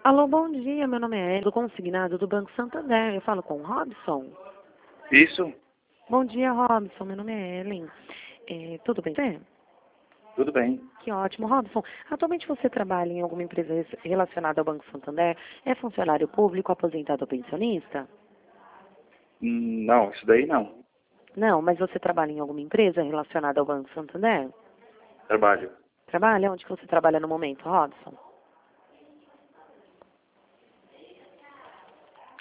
Alô, bom dia. Meu nome é Ellen, do consignado do Banco Santander. Eu falo com o Robson. Isso, Bom dia, Robson. Meu nome é Ellen. Tudo bem? tudo bem. Que ótimo, Robson. Atualmente você trabalha em alguma empresa relacionada ao Banco Santander? É funcionário público, aposentado ou pensionista? Não, isso daí não. Não, mas você trabalha em alguma empresa relacionada ao Banco Santander? Trabalho. Trabalha? Onde que você trabalha no momento, Robson?